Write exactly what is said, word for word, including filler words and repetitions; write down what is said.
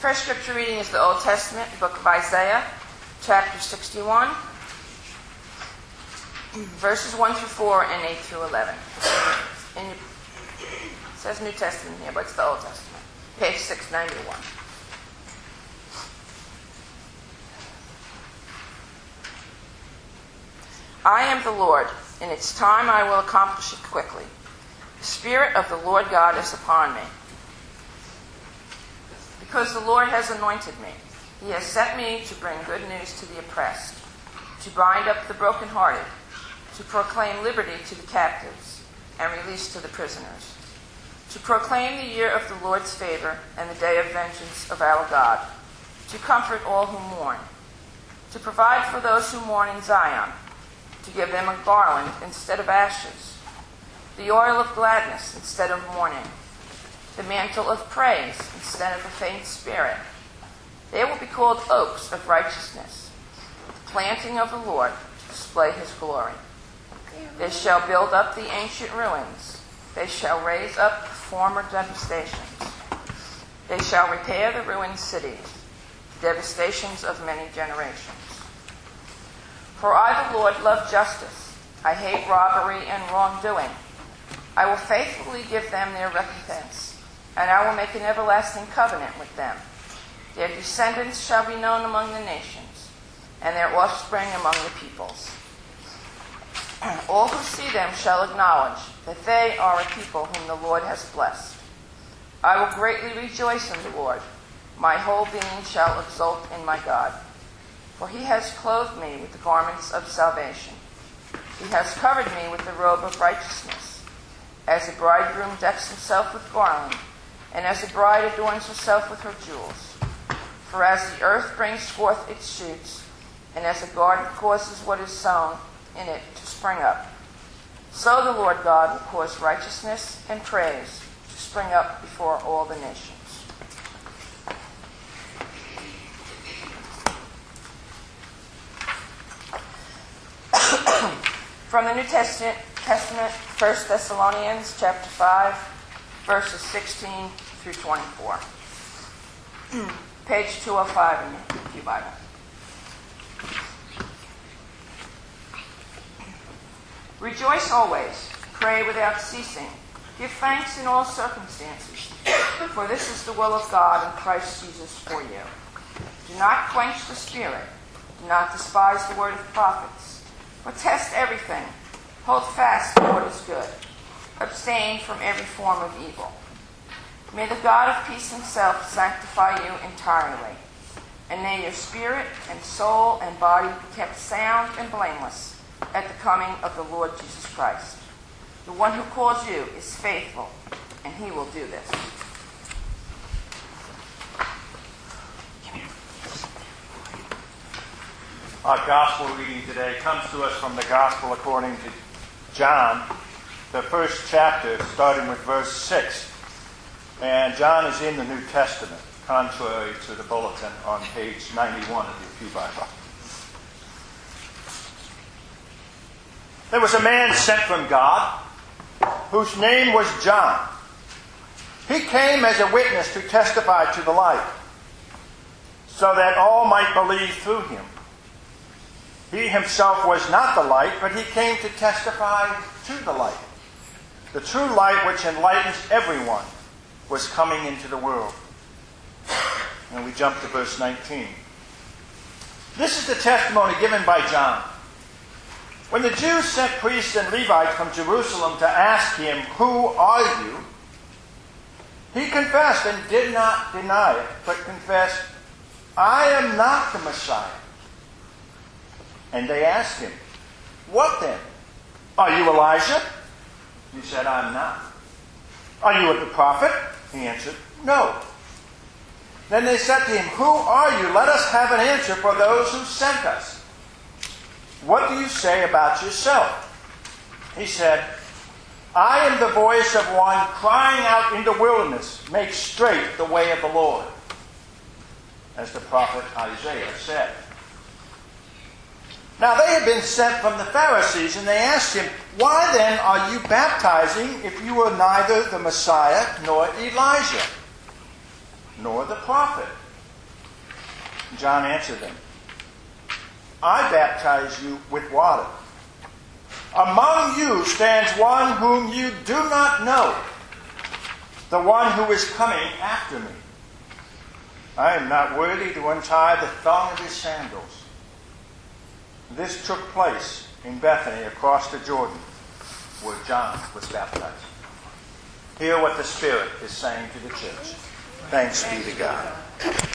First scripture reading is the Old Testament, the book of Isaiah, chapter sixty-one, verses one through four and eight through eleven. In your, it says New Testament here, but it's the Old Testament. Page six ninety-one. I am the Lord. In its time I will accomplish it quickly. The Spirit of the Lord God is upon me, because the Lord has anointed me. He has sent me to bring good news to the oppressed, to bind up the brokenhearted, to proclaim liberty to the captives and release to the prisoners, to proclaim the year of the Lord's favor and the day of vengeance of our God, to comfort all who mourn, to provide for those who mourn in Zion, to give them a garland instead of ashes, the oil of gladness instead of mourning, the mantle of praise instead of a faint spirit. They will be called oaks of righteousness, the planting of the Lord to display his glory. They shall build up the ancient ruins. They shall raise up the former devastations. They shall repair the ruined cities, the devastations of many generations. For I, the Lord, love justice. I hate robbery and wrongdoing. I will faithfully give them their recompense, and I will make an everlasting covenant with them. Their descendants shall be known among the nations, and their offspring among the peoples. All who see them shall acknowledge that they are a people whom the Lord has blessed. I will greatly rejoice in the Lord. My whole being shall exult in my God. For he has clothed me with the garments of salvation. He has covered me with the robe of righteousness, as a bridegroom decks himself with garland, and as a bride adorns herself with her jewels. For as the earth brings forth its shoots, and as a garden causes what is sown in it to spring up, so the Lord God will cause righteousness and praise to spring up before all the nations. From the New Testament, Testament, First Thessalonians chapter five, verses sixteen through twenty-four. Page two oh five in the Pew Bible. Rejoice always, pray without ceasing, give thanks in all circumstances, for this is the will of God in Christ Jesus for you. Do not quench the Spirit, do not despise the word of prophets, but test everything. Hold fast to what is good. Abstain from every form of evil. May the God of peace himself sanctify you entirely, and may your spirit and soul and body be kept sound and blameless at the coming of the Lord Jesus Christ. The one who calls you is faithful, and he will do this. Our gospel reading today comes to us from the gospel according to John, the first chapter, starting with verse six. And John is in the New Testament, contrary to the bulletin on page ninety-one of your Pew Bible. There was a man sent from God, whose name was John. He came as a witness to testify to the light, so that all might believe through him. He himself was not the light, but he came to testify to the light. The true light which enlightens everyone was coming into the world. And we jump to verse nineteen. This is the testimony given by John. When the Jews sent priests and Levites from Jerusalem to ask him, "Who are you?" he confessed and did not deny it, but confessed, "I am not the Messiah." And they asked him, "What then? Are you Elijah?" He said, "I'm not." "Are you the prophet?" He answered, "No." Then they said to him, "Who are you? Let us have an answer for those who sent us. What do you say about yourself?" He said, "I am the voice of one crying out in the wilderness, make straight the way of the Lord," as the prophet Isaiah said. Now they had been sent from the Pharisees, and they asked him, "Why then are you baptizing if you are neither the Messiah nor Elijah, nor the prophet?" John answered them, I baptize you with water. Among you stands one whom you do not know, the one who is coming after me. I am not worthy to untie the thong of his sandals. This took place in Bethany across the Jordan, where John was baptized. Hear what the Spirit is saying to the church. Thanks be to God.